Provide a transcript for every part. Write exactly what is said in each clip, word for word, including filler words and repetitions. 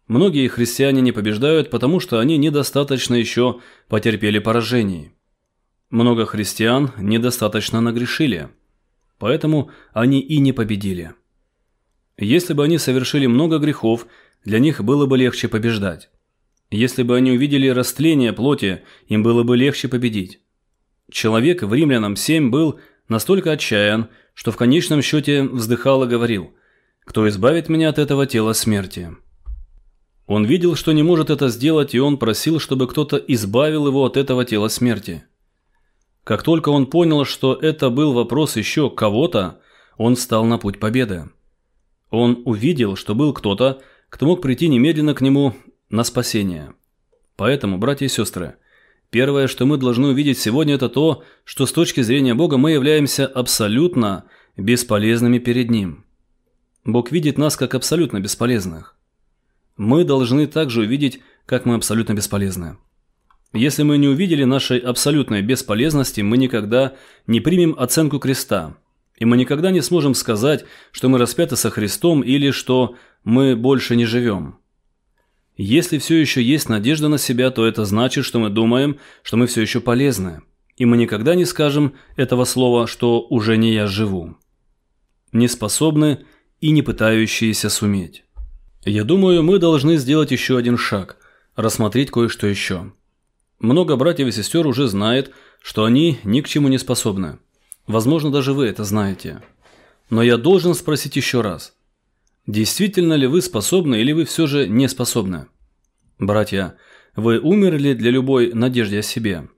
Многие христиане не побеждают, потому что они недостаточно еще потерпели поражений. Много христиан недостаточно нагрешили, поэтому они и не победили. Если бы они совершили много грехов, для них было бы легче побеждать. Если бы они увидели растление плоти, им было бы легче победить. Человек в Римлянам семь был настолько отчаян, что в конечном счете вздыхал и говорил: «Кто избавит меня от этого тела смерти?» Он видел, что не может это сделать, и он просил, чтобы кто-то избавил его от этого тела смерти. Как только он понял, что это был вопрос еще кого-то, он встал на путь победы. Он увидел, что был кто-то, кто мог прийти немедленно к нему на спасение. Поэтому, братья и сестры, первое, что мы должны увидеть сегодня, это то, что с точки зрения Бога мы являемся абсолютно бесполезными перед Ним. Бог видит нас как абсолютно бесполезных. Мы должны также увидеть, как мы абсолютно бесполезны. Если мы не увидели нашей абсолютной бесполезности, мы никогда не примем оценку креста, и мы никогда не сможем сказать, что мы распяты со Христом или что мы больше не живем. Если все еще есть надежда на себя, то это значит, что мы думаем, что мы все еще полезны, и мы никогда не скажем этого слова, что уже не я живу. Не способны и не пытающиеся суметь. Я думаю, мы должны сделать еще один шаг, рассмотреть кое-что еще. Много братьев и сестер уже знает, что они ни к чему не способны. Возможно, даже вы это знаете. Но я должен спросить еще раз. Действительно ли вы способны или вы все же не способны? Братья, вы умерли для любой надежды о себе?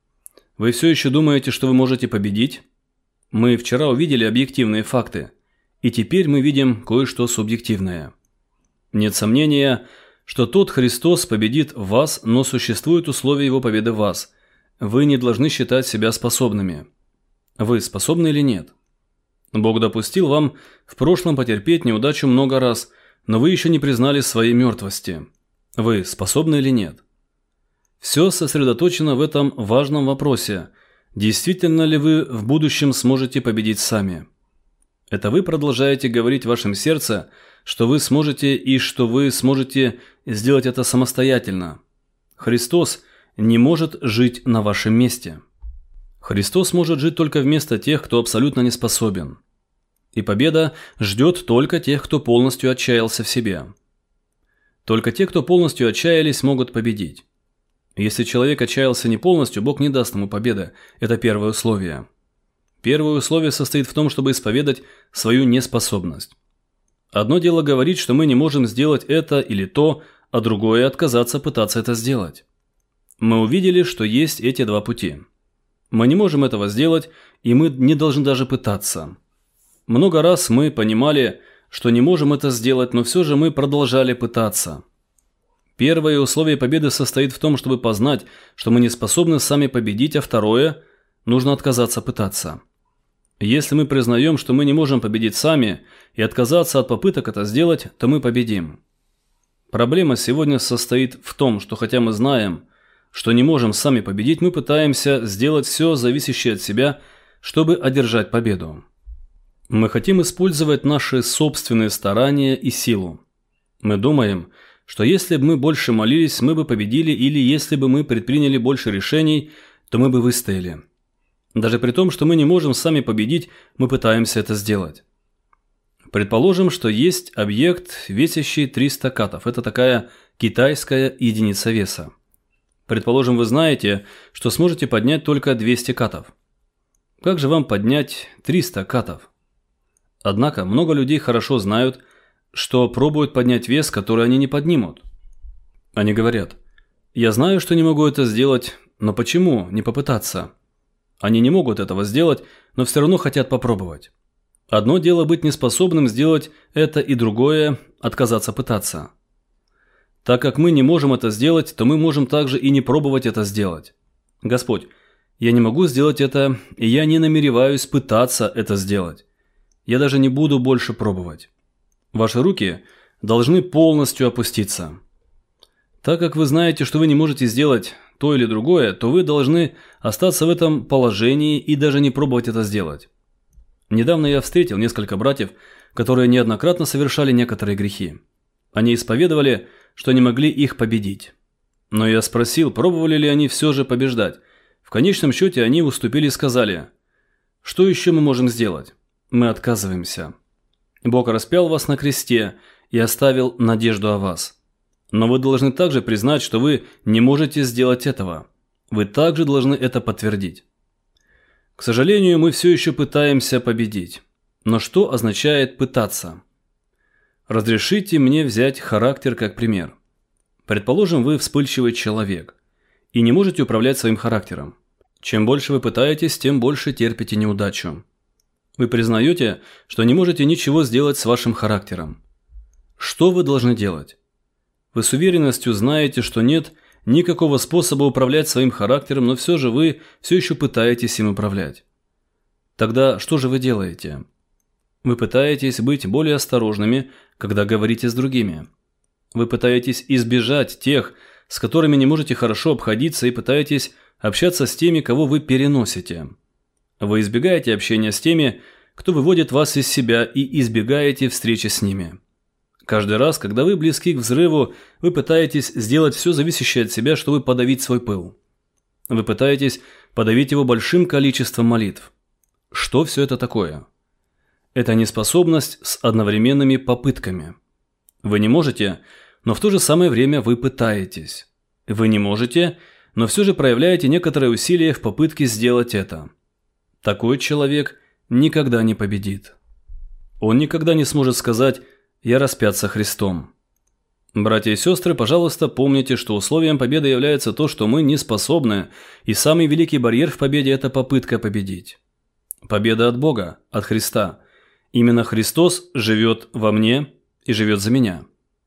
Вы все еще думаете, что вы можете победить? Мы вчера увидели объективные факты, и теперь мы видим кое-что субъективное. Нет сомнения, что тот Христос победит в вас, но существуют условия его победы в вас. Вы не должны считать себя способными. Вы способны или нет? Бог допустил вам в прошлом потерпеть неудачу много раз, но вы еще не признали своей мертвости. Вы способны или нет? Все сосредоточено в этом важном вопросе. Действительно ли вы в будущем сможете победить сами? Это вы продолжаете говорить в вашем сердце, что вы сможете и что вы сможете сделать это самостоятельно. Христос не может жить на вашем месте. Христос может жить только вместо тех, кто абсолютно не способен. И победа ждет только тех, кто полностью отчаялся в себе. Только те, кто полностью отчаялись, могут победить. Если человек отчаялся не полностью, Бог не даст ему победы. Это первое условие. Первое условие состоит в том, чтобы исповедать свою неспособность. Одно дело говорить, что мы не можем сделать это или то, а другое – отказаться пытаться это сделать. Мы увидели, что есть эти два пути. Мы не можем этого сделать, и мы не должны даже пытаться. Много раз мы понимали, что не можем это сделать, но все же мы продолжали пытаться. Первое условие победы состоит в том, чтобы познать, что мы не способны сами победить, а второе – нужно отказаться пытаться. Если мы признаем, что мы не можем победить сами, и отказаться от попыток это сделать, то мы победим. Проблема сегодня состоит в том, что хотя мы знаем, что не можем сами победить, мы пытаемся сделать все зависящее от себя, чтобы одержать победу. Мы хотим использовать наши собственные старания и силу. Мы думаем, что если бы мы больше молились, мы бы победили, или если бы мы предприняли больше решений, то мы бы выстояли. Даже при том, что мы не можем сами победить, мы пытаемся это сделать. Предположим, что есть объект, весящий триста катов. Это такая китайская единица веса. Предположим, вы знаете, что сможете поднять только двести катов. Как же вам поднять триста катов? Однако много людей хорошо знают, что пробуют поднять вес, который они не поднимут. Они говорят: «Я знаю, что не могу это сделать, но почему не попытаться?» Они не могут этого сделать, но все равно хотят попробовать. Одно дело быть неспособным сделать это, и другое – отказаться пытаться. Так как мы не можем это сделать, то мы можем также и не пробовать это сделать. Господь, я не могу сделать это, и я не намереваюсь пытаться это сделать. Я даже не буду больше пробовать. Ваши руки должны полностью опуститься. Так как вы знаете, что вы не можете сделать то или другое, то вы должны остаться в этом положении и даже не пробовать это сделать. Недавно я встретил несколько братьев, которые неоднократно совершали некоторые грехи. Они исповедовали, что не могли их победить. Но я спросил, пробовали ли они все же побеждать. В конечном счете они уступили и сказали: «Что еще мы можем сделать? Мы отказываемся. Бог распял вас на кресте и оставил надежду о вас. Но вы должны также признать, что вы не можете сделать этого. Вы также должны это подтвердить. К сожалению, мы все еще пытаемся победить. Но что означает пытаться? Разрешите мне взять характер как пример. Предположим, вы вспыльчивый человек и не можете управлять своим характером. Чем больше вы пытаетесь, тем больше терпите неудачу. Вы признаете, что не можете ничего сделать с вашим характером. Что вы должны делать? Вы с уверенностью знаете, что нет никакого способа управлять своим характером, но все же вы все еще пытаетесь им управлять. Тогда что же вы делаете? Вы пытаетесь быть более осторожными, когда говорите с другими. Вы пытаетесь избежать тех, с которыми не можете хорошо обходиться, и пытаетесь общаться с теми, кого вы переносите. Вы избегаете общения с теми, кто выводит вас из себя, и избегаете встречи с ними. Каждый раз, когда вы близки к взрыву, вы пытаетесь сделать все зависящее от себя, чтобы подавить свой пыл. Вы пытаетесь подавить его большим количеством молитв. Что все это такое? Это неспособность с одновременными попытками. Вы не можете, но в то же самое время вы пытаетесь. Вы не можете, но все же проявляете некоторые усилия в попытке сделать это. Такой человек никогда не победит. Он никогда не сможет сказать: «Я распят со Христом». Братья и сестры, пожалуйста, помните, что условием победы является то, что мы не способны, и самый великий барьер в победе – это попытка победить. Победа от Бога, от Христа. Именно Христос живет во мне и живет за меня.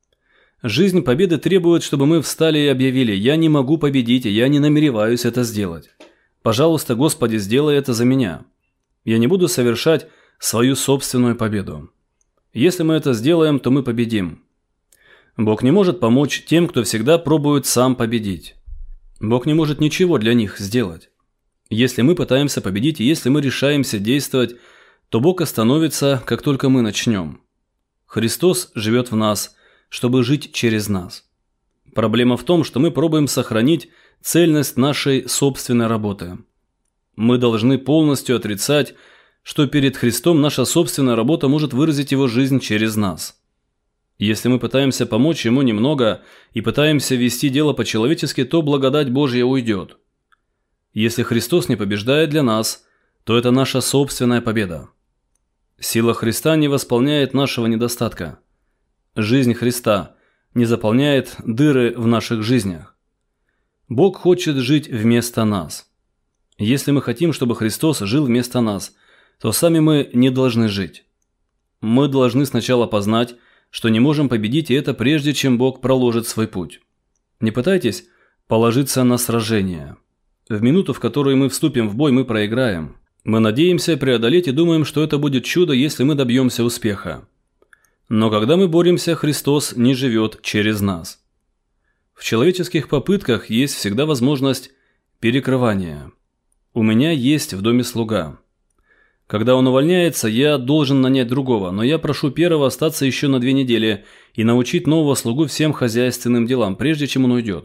Жизнь победы требует, чтобы мы встали и объявили: «Я не могу победить, и я не намереваюсь это сделать. Пожалуйста, Господи, сделай это за меня. Я не буду совершать свою собственную победу». Если мы это сделаем, то мы победим. Бог не может помочь тем, кто всегда пробует сам победить. Бог не может ничего для них сделать. Если мы пытаемся победить, и если мы решаемся действовать, то Бог остановится, как только мы начнем. Христос живет в нас, чтобы жить через нас. Проблема в том, что мы пробуем сохранить цельность нашей собственной работы. Мы должны полностью отрицать, что перед Христом наша собственная работа может выразить Его жизнь через нас. Если мы пытаемся помочь Ему немного и пытаемся вести дело по-человечески, то благодать Божья уйдет. Если Христос не побеждает для нас, то это наша собственная победа. Сила Христа не восполняет нашего недостатка. Жизнь Христа не заполняет дыры в наших жизнях. Бог хочет жить вместо нас. Если мы хотим, чтобы Христос жил вместо нас, то сами мы не должны жить. Мы должны сначала познать, что не можем победить, и это прежде, чем Бог проложит свой путь. Не пытайтесь положиться на сражение. В минуту, в которую мы вступим в бой, мы проиграем. Мы надеемся преодолеть и думаем, что это будет чудо, если мы добьемся успеха. Но когда мы боремся, Христос не живет через нас. В человеческих попытках есть всегда возможность перекрывания. У меня есть в доме слуга. Когда он увольняется, я должен нанять другого, но я прошу первого остаться еще на две недели и научить нового слугу всем хозяйственным делам, прежде чем он уйдет.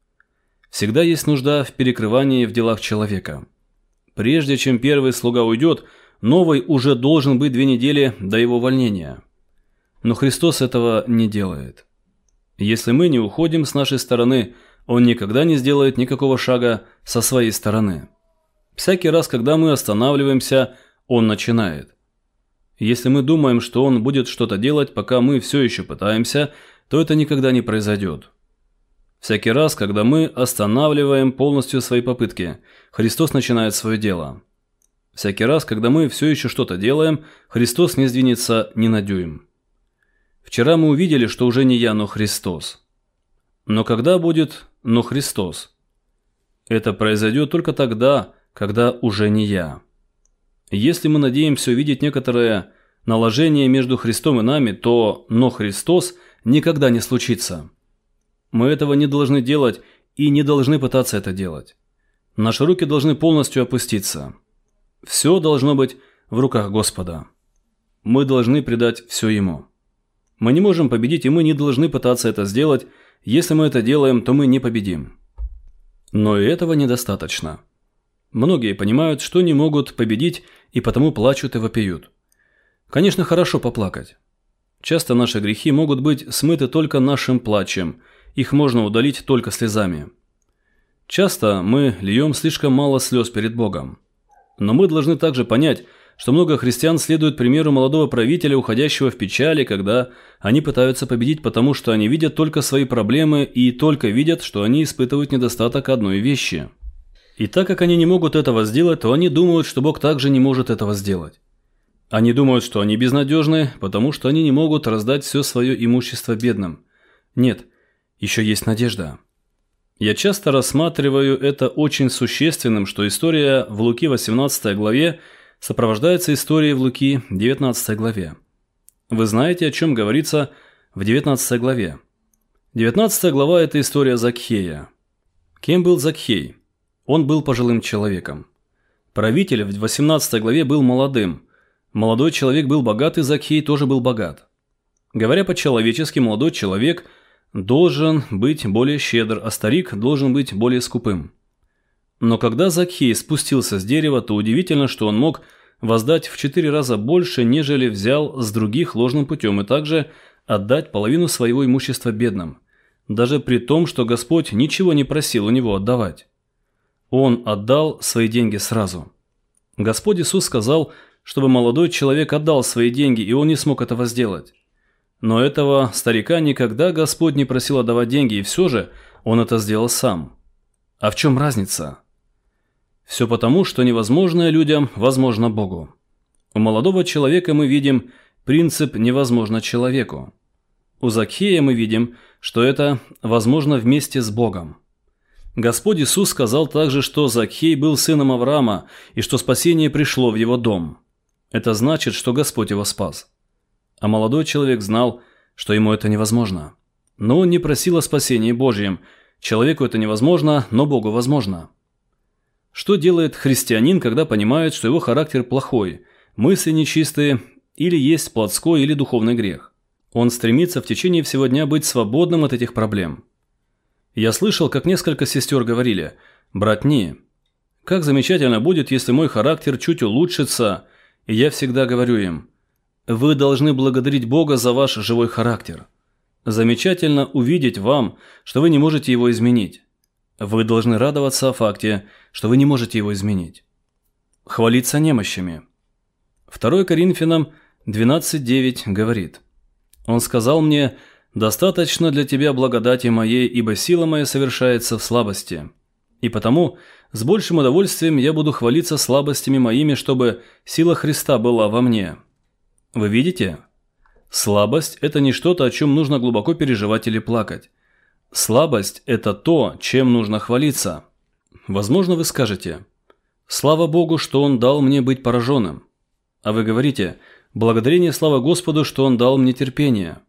Всегда есть нужда в перекрывании в делах человека. Прежде чем первый слуга уйдет, новый уже должен быть две недели до его увольнения. Но Христос этого не делает. Если мы не уходим с нашей стороны, Он никогда не сделает никакого шага со своей стороны. Всякий раз, когда мы останавливаемся, Он начинает. Если мы думаем, что Он будет что-то делать, пока мы все еще пытаемся, то это никогда не произойдет. Всякий раз, когда мы останавливаем полностью свои попытки, Христос начинает свое дело. Всякий раз, когда мы все еще что-то делаем, Христос не сдвинется ни на дюйм. Вчера мы увидели, что уже не я, но Христос. Но когда будет «но Христос»? Это произойдет только тогда, когда уже не я. Если мы надеемся увидеть некоторое наложение между Христом и нами, то «но Христос» никогда не случится. Мы этого не должны делать и не должны пытаться это делать. Наши руки должны полностью опуститься. Все должно быть в руках Господа. Мы должны предать все Ему. Мы не можем победить, и мы не должны пытаться это сделать, если мы это делаем, то мы не победим. Но и этого недостаточно. Многие понимают, что не могут победить и потому плачут и вопиют. Конечно, хорошо поплакать. Часто наши грехи могут быть смыты только нашим плачем, их можно удалить только слезами. Часто мы льем слишком мало слез перед Богом. Но мы должны также понять, что много христиан следует примеру молодого правителя, уходящего в печали, когда они пытаются победить, потому что они видят только свои проблемы и только видят, что они испытывают недостаток одной вещи. И так как они не могут этого сделать, то они думают, что Бог также не может этого сделать. Они думают, что они безнадежны, потому что они не могут раздать все свое имущество бедным. Нет, еще есть надежда. Я часто рассматриваю это очень существенным, что история в Луки восемнадцатой главе сопровождается историей в Луки девятнадцатой главе. Вы знаете, о чем говорится в девятнадцатой главе. девятнадцатая глава – это история Закхея. Кем был Закхей? Он был пожилым человеком. Правитель в восемнадцатой главе был молодым. Молодой человек был богат, и Закхей тоже был богат. Говоря по-человечески, молодой человек должен быть более щедр, а старик должен быть более скупым. Но когда Закхей спустился с дерева, то удивительно, что он мог воздать в четыре раза больше, нежели взял с других ложным путем, и также отдать половину своего имущества бедным, даже при том, что Господь ничего не просил у него отдавать. Он отдал свои деньги сразу. Господь Иисус сказал, чтобы молодой человек отдал свои деньги, и он не смог этого сделать. Но этого старика никогда Господь не просил отдавать деньги, и все же он это сделал сам. А в чем разница? Все потому, что невозможное людям возможно Богу. У молодого человека мы видим принцип «невозможно человеку». У Закхея мы видим, что это возможно вместе с Богом. Господь Иисус сказал также, что Закхей был сыном Авраама и что спасение пришло в его дом. Это значит, что Господь его спас. А молодой человек знал, что ему это невозможно. Но он не просил о спасении Божьем. Человеку это невозможно, но Богу возможно. Что делает христианин, когда понимает, что его характер плохой, мысли нечистые, или есть плотской или духовный грех? Он стремится в течение всего дня быть свободным от этих проблем. Я слышал, как несколько сестер говорили: «Братни, как замечательно будет, если мой характер чуть улучшится», и я всегда говорю им: «Вы должны благодарить Бога за ваш живой характер. Замечательно увидеть вам, что вы не можете его изменить. Вы должны радоваться о факте, что вы не можете его изменить. Хвалиться немощами». второе Коринфянам двенадцать девять говорит: «Он сказал мне: достаточно для тебя благодати моей, ибо сила моя совершается в слабости. И потому с большим удовольствием я буду хвалиться слабостями моими, чтобы сила Христа была во мне». Вы видите? Слабость – это не что-то, о чем нужно глубоко переживать или плакать. Слабость – это то, чем нужно хвалиться. Возможно, вы скажете: «Слава Богу, что Он дал мне быть пораженным». А вы говорите: «Благодарение слава Господу, что Он дал мне терпение».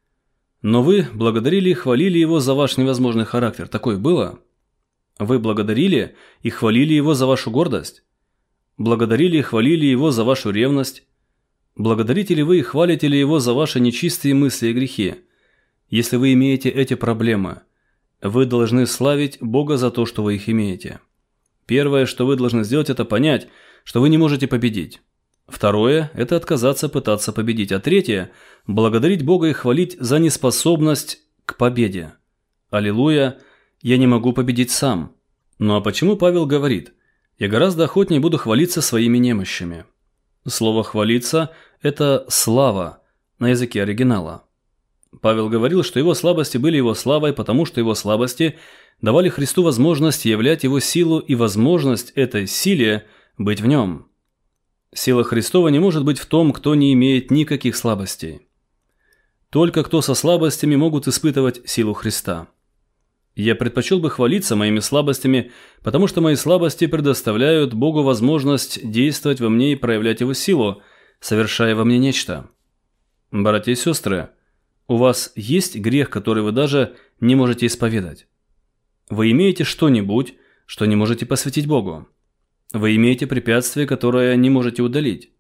Но вы благодарили и хвалили Его за ваш невозможный характер. Такое было? Вы благодарили и хвалили Его за вашу гордость? Благодарили и хвалили Его за вашу ревность? Благодарите ли вы и хвалите ли Его за ваши нечистые мысли и грехи? Если вы имеете эти проблемы, вы должны славить Бога за то, что вы их имеете. Первое, что вы должны сделать, это понять, что вы не можете победить. Второе – это отказаться пытаться победить. А третье – благодарить Бога и хвалить за неспособность к победе. Аллилуйя, я не могу победить сам. Ну а почему Павел говорит: «Я гораздо охотнее буду хвалиться своими немощами»? Слово «хвалиться» – это «слава» на языке оригинала. Павел говорил, что его слабости были его славой, потому что его слабости давали Христу возможность являть его силу и возможность этой силе быть в нем. Сила Христова не может быть в том, кто не имеет никаких слабостей. Только кто со слабостями могут испытывать силу Христа. Я предпочел бы хвалиться моими слабостями, потому что мои слабости предоставляют Богу возможность действовать во мне и проявлять Его силу, совершая во мне нечто. Братья и сестры, у вас есть грех, который вы даже не можете исповедать? Вы имеете что-нибудь, что не можете посвятить Богу? Вы имеете препятствие, которое не можете удалить?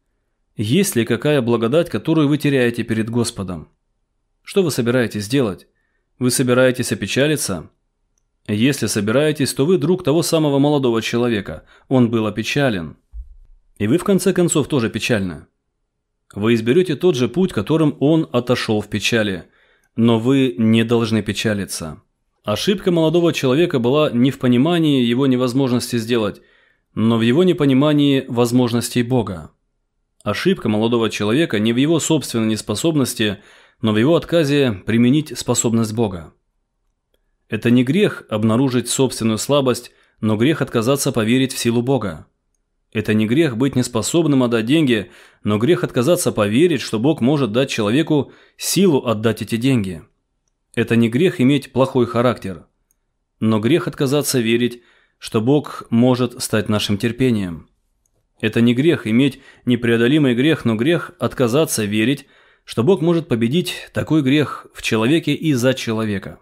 Есть ли какая благодать, которую вы теряете перед Господом? Что вы собираетесь делать, Вы собираетесь опечалиться? Если собираетесь, то вы друг того самого молодого человека. Он был опечален. И вы в конце концов тоже печальны. Вы изберете тот же путь, которым он отошел в печали. Но вы не должны печалиться. Ошибка молодого человека была не в понимании его невозможности сделать, но в его непонимании возможностей Бога. Ошибка молодого человека не в его собственной неспособности, но в его отказе применить способность Бога. Это не грех обнаружить собственную слабость, но грех отказаться поверить в силу Бога. Это не грех быть неспособным отдать деньги, но грех отказаться поверить, что Бог может дать человеку силу отдать эти деньги. Это не грех иметь плохой характер, но грех отказаться верить, что Бог может стать нашим терпением. Это не грех иметь непреодолимый грех, но грех отказаться верить, что Бог может победить такой грех в человеке и за человека.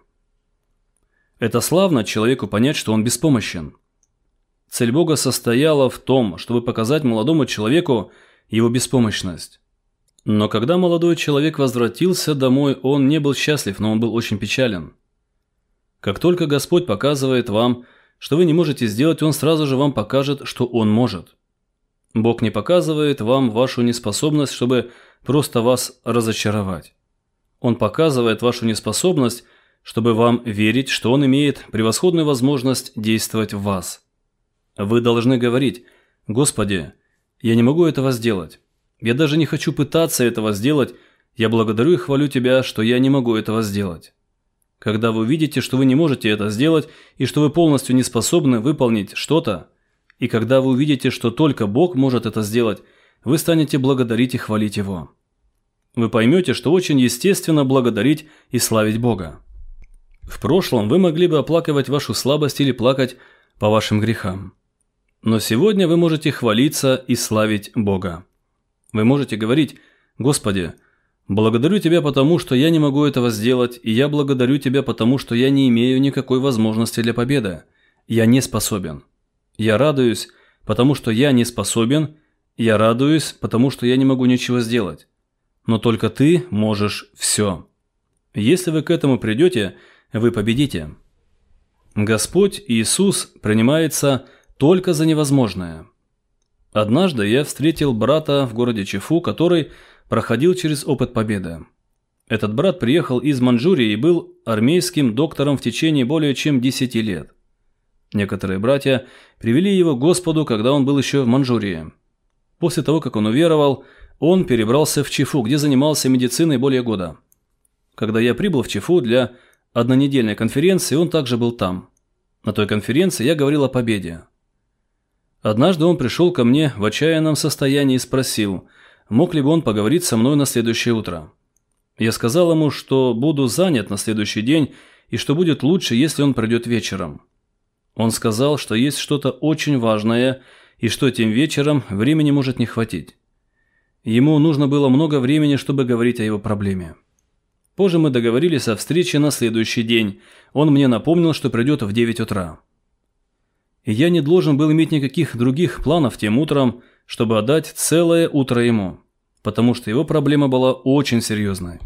Это славно человеку понять, что он беспомощен. Цель Бога состояла в том, чтобы показать молодому человеку его беспомощность. Но когда молодой человек возвратился домой, он не был счастлив, но он был очень печален. Как только Господь показывает вам, что вы не можете сделать, Он сразу же вам покажет, что Он может. Бог не показывает вам вашу неспособность, чтобы просто вас разочаровать. Он показывает вашу неспособность, чтобы вам верить, что Он имеет превосходную возможность действовать в вас. Вы должны говорить: «Господи, я не могу этого сделать. Я даже не хочу пытаться этого сделать. Я благодарю и хвалю Тебя, что я не могу этого сделать». Когда вы увидите, что вы не можете это сделать и что вы полностью не способны выполнить что-то, и когда вы увидите, что только Бог может это сделать, вы станете благодарить и хвалить Его. Вы поймете, что очень естественно благодарить и славить Бога. В прошлом вы могли бы оплакивать вашу слабость или плакать по вашим грехам. Но сегодня вы можете хвалиться и славить Бога. Вы можете говорить: «Господи, благодарю Тебя, потому что я не могу этого сделать, и я благодарю Тебя, потому что я не имею никакой возможности для победы. Я не способен. Я радуюсь, потому что я не способен, я радуюсь, потому что я не могу ничего сделать. Но только Ты можешь все. Если вы к этому придете, вы победите». Господь Иисус принимается только за невозможное. Однажды я встретил брата в городе Чифу, который проходил через опыт победы. Этот брат приехал из Манчжурии и был армейским доктором в течение более чем десяти лет. Некоторые братья привели его к Господу, когда он был еще в Манчжурии. После того, как он уверовал, он перебрался в Чифу, где занимался медициной более года. Когда я прибыл в Чифу для однонедельной конференции, он также был там. На той конференции я говорил о победе. Однажды он пришел ко мне в отчаянном состоянии и спросил, мог ли бы он поговорить со мной на следующее утро. Я сказал ему, что буду занят на следующий день и что будет лучше, если он придет вечером. Он сказал, что есть что-то очень важное и что этим вечером времени может не хватить. Ему нужно было много времени, чтобы говорить о его проблеме. Позже мы договорились о встрече на следующий день. Он мне напомнил, что придет в девять утра. И я не должен был иметь никаких других планов тем утром, чтобы отдать целое утро ему, потому что его проблема была очень серьезной.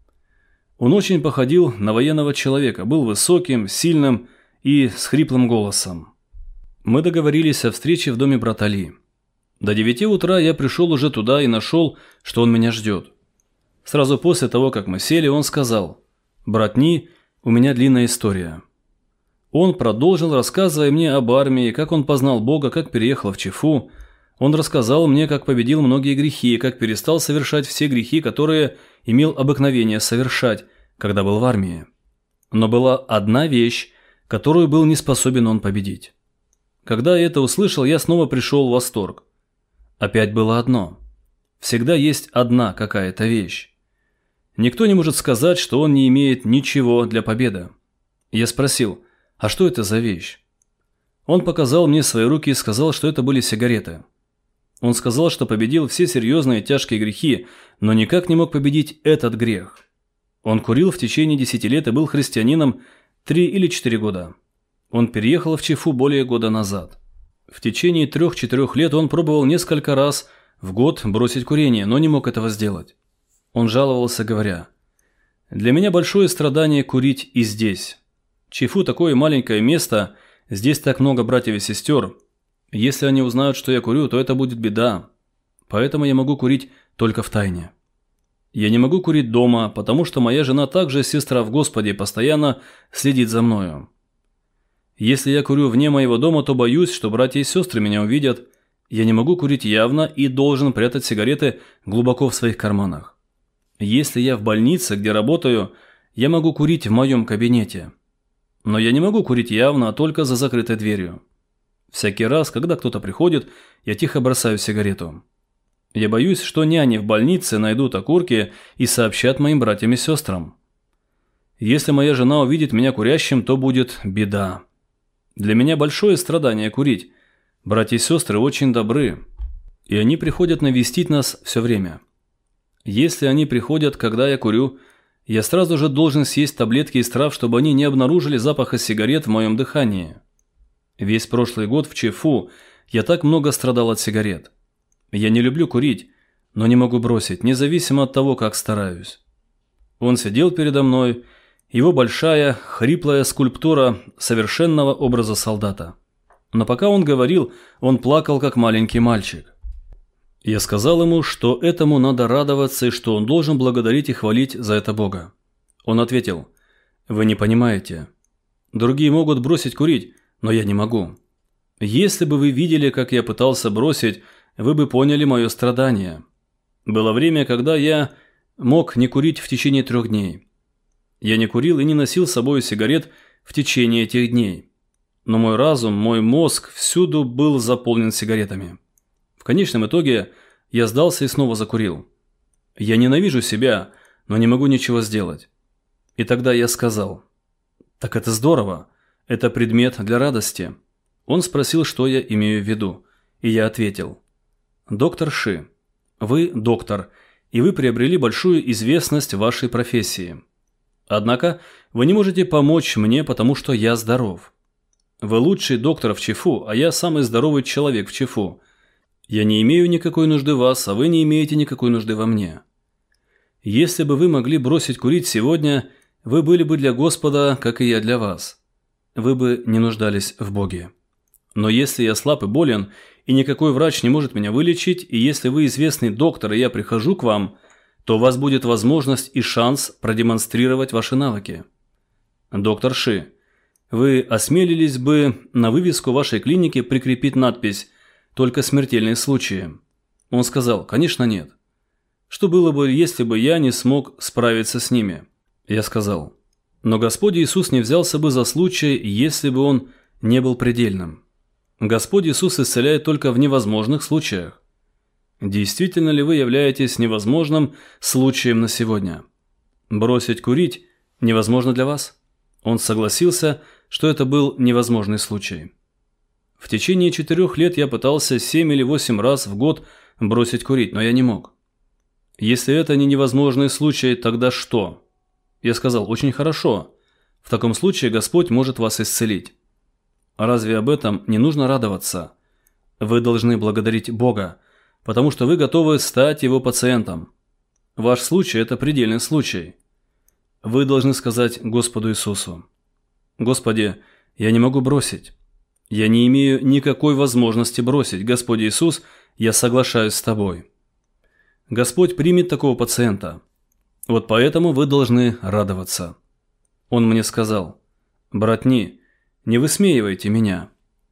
Он очень походил на военного человека, был высоким, сильным и с хриплым голосом. Мы договорились о встрече в доме брата Ли. До девяти утра я пришел уже туда и нашел, что он меня ждет. Сразу после того, как мы сели, он сказал: «Брат Ни, у меня длинная история». Он продолжил, рассказывая мне об армии, как он познал Бога, как переехал в Чифу. Он рассказал мне, как победил многие грехи, как перестал совершать все грехи, которые имел обыкновение совершать, когда был в армии. Но была одна вещь, которую был не способен он победить. Когда я это услышал, я снова пришел в восторг. Опять было одно. Всегда есть одна какая-то вещь. Никто не может сказать, что он не имеет ничего для победы. Я спросил: «А что это за вещь?» Он показал мне свои руки и сказал, что это были сигареты. Он сказал, что победил все серьезные и тяжкие грехи, но никак не мог победить этот грех. Он курил в течение десяти лет и был христианином три или четыре года. Он переехал в Чифу более года назад. В течение трех-четырех лет он пробовал несколько раз в год бросить курение, но не мог этого сделать. Он жаловался, говоря: Для меня большое страдание курить и здесь. Чифу такое маленькое место, здесь так много братьев и сестер. Если они узнают, что я курю, то это будет беда. Поэтому я могу курить только в тайне. Я не могу курить дома, потому что моя жена также сестра в Господе и постоянно следит за мною. Если я курю вне моего дома, то боюсь, что братья и сестры меня увидят. Я не могу курить явно и должен прятать сигареты глубоко в своих карманах. Если я в больнице, где работаю, я могу курить в моем кабинете. Но я не могу курить явно, а только за закрытой дверью. Всякий раз, когда кто-то приходит, я тихо бросаю сигарету. Я боюсь, что няни в больнице найдут окурки и сообщат моим братьям и сестрам. Если моя жена увидит меня курящим, то будет беда. Для меня большое страдание курить. Братья и сестры очень добры, и они приходят навестить нас все время. Если они приходят, когда я курю, я сразу же должен съесть таблетки из трав, чтобы они не обнаружили запаха сигарет в моем дыхании. Весь прошлый год в Чифу я так много страдал от сигарет. Я не люблю курить, но не могу бросить, независимо от того, как стараюсь. Он сидел передо мной, его большая, хриплая скульптура совершенного образа солдата. Но пока он говорил, он плакал, как маленький мальчик. Я сказал ему, что этому надо радоваться и что он должен благодарить и хвалить за это Бога. Он ответил: «Вы не понимаете. Другие могут бросить курить, но я не могу. Если бы вы видели, как я пытался бросить, вы бы поняли мое страдание. Было время, когда я мог не курить в течение трех дней. Я не курил и не носил с собой сигарет в течение этих дней. Но мой разум, мой мозг всюду был заполнен сигаретами. В конечном итоге я сдался и снова закурил. Я ненавижу себя, но не могу ничего сделать. И тогда я сказал: «Так это здорово, это предмет для радости». Он спросил, что я имею в виду, и я ответил: «Доктор Ши, вы доктор, и вы приобрели большую известность в вашей профессии. Однако вы не можете помочь мне, потому что я здоров. Вы лучший доктор в Чифу, а я самый здоровый человек в Чифу. Я не имею никакой нужды в вас, а вы не имеете никакой нужды во мне. Если бы вы могли бросить курить сегодня, вы были бы для Господа, как и я для вас. Вы бы не нуждались в Боге. Но если я слаб и болен, и никакой врач не может меня вылечить, и если вы известный доктор, и я прихожу к вам, то у вас будет возможность и шанс продемонстрировать ваши навыки. Доктор Ши, вы осмелились бы на вывеску вашей клиники прикрепить надпись «Только смертельные случаи»?» Он сказал: «Конечно нет. Что было бы, если бы я не смог справиться с ними?» Я сказал: «Но Господь Иисус не взялся бы за случай, если бы он не был предельным. Господь Иисус исцеляет только в невозможных случаях. Действительно ли вы являетесь невозможным случаем на сегодня? Бросить курить невозможно для вас?» Он согласился, что это был невозможный случай. В течение четырех лет я пытался семь или восемь раз в год бросить курить, но я не мог. Если это не невозможный случай, тогда что? Я сказал: «Очень хорошо. В таком случае Господь может вас исцелить. Разве об этом не нужно радоваться? Вы должны благодарить Бога, потому что вы готовы стать Его пациентом. Ваш случай – это предельный случай. Вы должны сказать Господу Иисусу: «Господи, я не могу бросить. Я не имею никакой возможности бросить. Господь Иисус, я соглашаюсь с Тобой». Господь примет такого пациента. Вот поэтому вы должны радоваться. Он мне сказал: «Братни, не высмеивайте меня.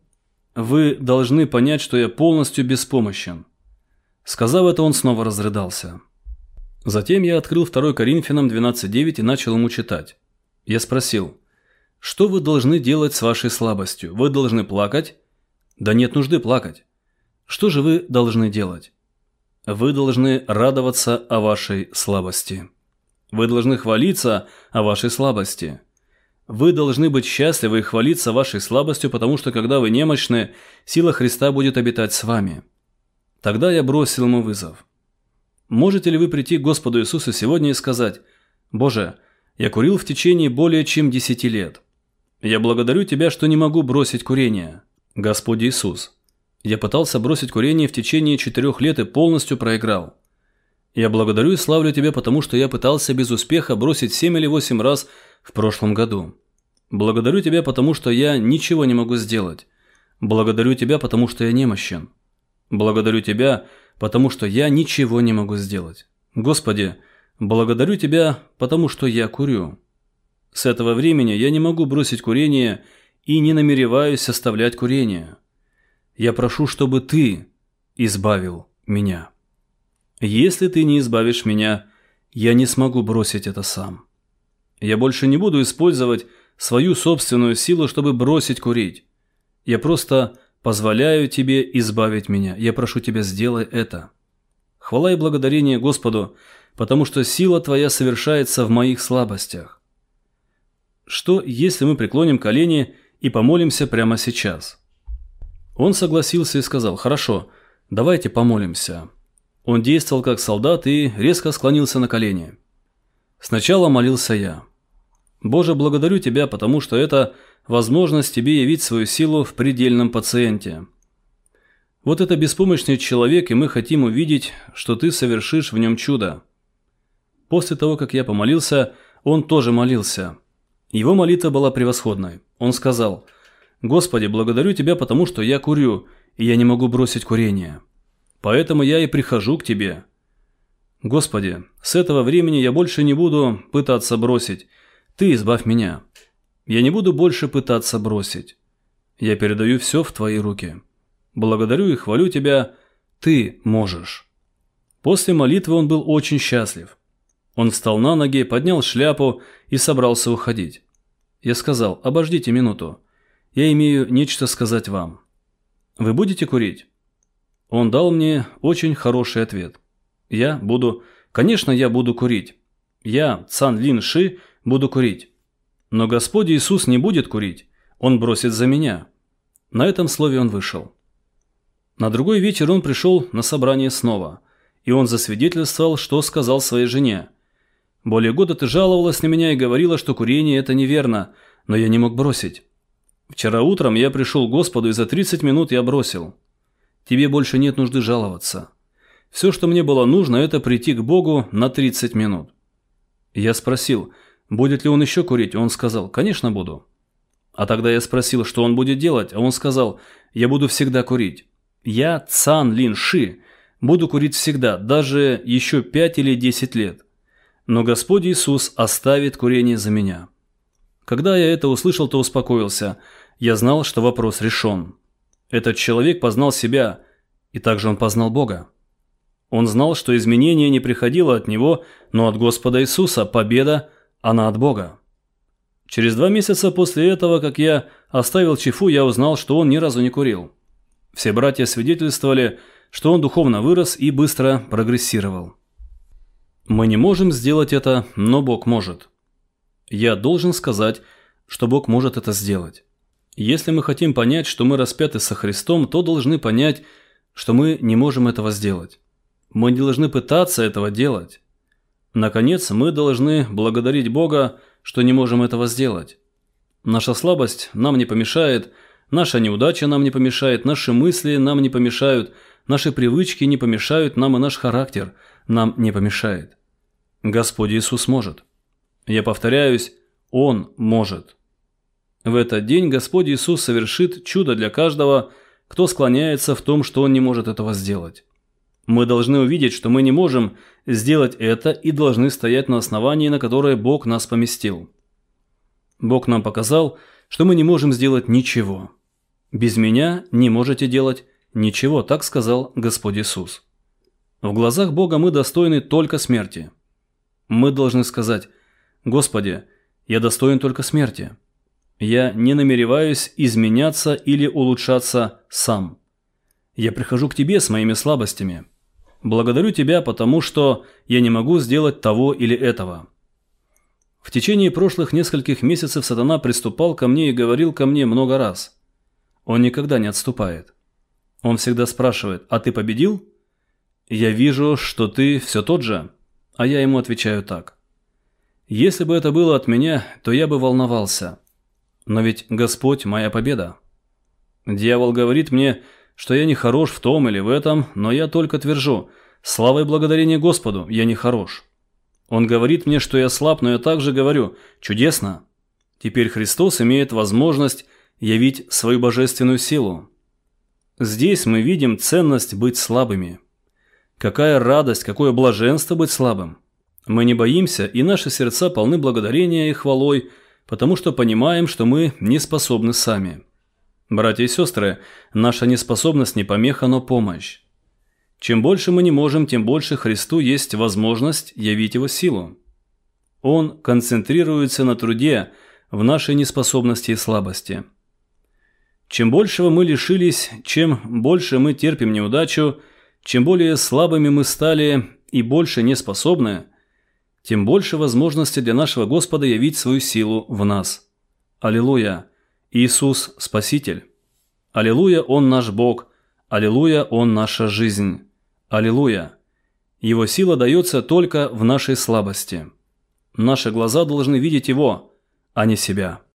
Вы должны понять, что я полностью беспомощен». Сказав это, он снова разрыдался. Затем я открыл второе Коринфянам двенадцать девять и начал ему читать. Я спросил: «Что вы должны делать с вашей слабостью? Вы должны плакать?» «Да нет нужды плакать. Что же вы должны делать?» «Вы должны радоваться о вашей слабости. Вы должны хвалиться о вашей слабости. Вы должны быть счастливы и хвалиться вашей слабостью, потому что когда вы немощны, сила Христа будет обитать с вами». Тогда я бросил ему вызов. Можете ли вы прийти к Господу Иисусу сегодня и сказать: «Боже, я курил в течение более чем десяти лет. Я благодарю Тебя, что не могу бросить курение. Господь Иисус, я пытался бросить курение в течение четырех лет и полностью проиграл. Я благодарю и славлю Тебя, потому что я пытался без успеха бросить семь или восемь раз в прошлом году. Благодарю Тебя, потому что я ничего не могу сделать. Благодарю Тебя, потому что я немощен. Благодарю Тебя, потому что я ничего не могу сделать. Господи, благодарю Тебя, потому что я курю. С этого времени я не могу бросить курение и не намереваюсь оставлять курение. Я прошу, чтобы Ты избавил меня. Если Ты не избавишь меня, я не смогу бросить это сам. Я больше не буду использовать свою собственную силу, чтобы бросить курить. Я просто позволяю Тебе избавить меня. Я прошу Тебя, сделай это. Хвала и благодарение Господу, потому что сила Твоя совершается в моих слабостях. Что, если мы преклоним колени и помолимся прямо сейчас? Он согласился и сказал: «Хорошо, давайте помолимся». Он действовал как солдат и резко склонился на колени. Сначала молился я. «Боже, благодарю Тебя, потому что это возможность Тебе явить свою силу в предельном пациенте. Вот это беспомощный человек, и мы хотим увидеть, что Ты совершишь в нем чудо». После того, как я помолился, он тоже молился. Его молитва была превосходной. Он сказал: «Господи, благодарю Тебя, потому что я курю, и я не могу бросить курение. Поэтому я и прихожу к Тебе. Господи, с этого времени я больше не буду пытаться бросить. Ты избавь меня. Я не буду больше пытаться бросить. Я передаю все в Твои руки. Благодарю и хвалю Тебя. Ты можешь». После молитвы он был очень счастлив. Он встал на ноги, поднял шляпу и собрался уходить. Я сказал: «Обождите минуту. Я имею нечто сказать вам. Вы будете курить?» Он дал мне очень хороший ответ. «Я буду... Конечно, я буду курить. Я, Цан Лин Ши, буду курить. Но Господь Иисус не будет курить. Он бросит за меня». На этом слове он вышел. На другой вечер он пришел на собрание снова, и он засвидетельствовал, что сказал своей жене: «Более года ты жаловалась на меня и говорила, что курение – это неверно, но я не мог бросить. Вчера утром я пришел к Господу, и за тридцать минут я бросил. Тебе больше нет нужды жаловаться. Все, что мне было нужно, это прийти к Богу на тридцать минут». Я спросил, будет ли он еще курить, он сказал: «Конечно буду». А тогда я спросил, что он будет делать, а он сказал: «Я буду всегда курить. Я, Цан Лин Ши, буду курить всегда, даже еще пять или десять лет. Но Господь Иисус оставит курение за меня». Когда я это услышал, то успокоился. Я знал, что вопрос решен. Этот человек познал себя, и также он познал Бога. Он знал, что изменение не приходило от него, но от Господа Иисуса. Победа, она от Бога. Через два месяца после этого, как я оставил Чифу, я узнал, что он ни разу не курил. Все братья свидетельствовали, что он духовно вырос и быстро прогрессировал. Мы не можем сделать это, но Бог может. Я должен сказать, что Бог может это сделать. Если мы хотим понять, что мы распяты со Христом, то должны понять, что мы не можем этого сделать. Мы не должны пытаться этого делать. Наконец, мы должны благодарить Бога, что не можем этого сделать. Наша слабость нам не помешает, наша неудача нам не помешает, наши мысли нам не помешают, наши привычки не помешают нам, и наш характер нам не помешает. Господь Иисус может. Я повторяюсь, Он может. В этот день Господь Иисус совершит чудо для каждого, кто склоняется в том, что он не может этого сделать. Мы должны увидеть, что мы не можем сделать это, и должны стоять на основании, на которое Бог нас поместил. Бог нам показал, что мы не можем сделать ничего. «Без меня не можете делать ничего», так сказал Господь Иисус. В глазах Бога мы достойны только смерти. Мы должны сказать: «Господи, я достоин только смерти. Я не намереваюсь изменяться или улучшаться сам. Я прихожу к Тебе с моими слабостями. Благодарю Тебя, потому что я не могу сделать того или этого». В течение прошлых нескольких месяцев сатана приступал ко мне и говорил ко мне много раз. Он никогда не отступает. Он всегда спрашивает: «А ты победил?» Я вижу, что ты все тот же, а я ему отвечаю так: «Если бы это было от меня, то я бы волновался. Но ведь Господь – моя победа». Дьявол говорит мне, что я не хорош в том или в этом, но я только твержу: слава и благодарение Господу, я не хорош. Он говорит мне, что я слаб, но я также говорю: чудесно. Теперь Христос имеет возможность явить свою божественную силу. Здесь мы видим ценность быть слабыми. Какая радость, какое блаженство быть слабым. Мы не боимся, и наши сердца полны благодарения и хвалой, потому что понимаем, что мы не способны сами. Братья и сестры, наша неспособность не помеха, но помощь. Чем больше мы не можем, тем больше Христу есть возможность явить Его силу. Он концентрируется на труде в нашей неспособности и слабости. Чем большего мы лишились, чем больше мы терпим неудачу, чем более слабыми мы стали и больше не способны, тем больше возможности для нашего Господа явить свою силу в нас. Аллилуйя! Иисус – Спаситель. Аллилуйя, Он наш Бог. Аллилуйя, Он наша жизнь. Аллилуйя! Его сила дается только в нашей слабости. Наши глаза должны видеть Его, а не себя.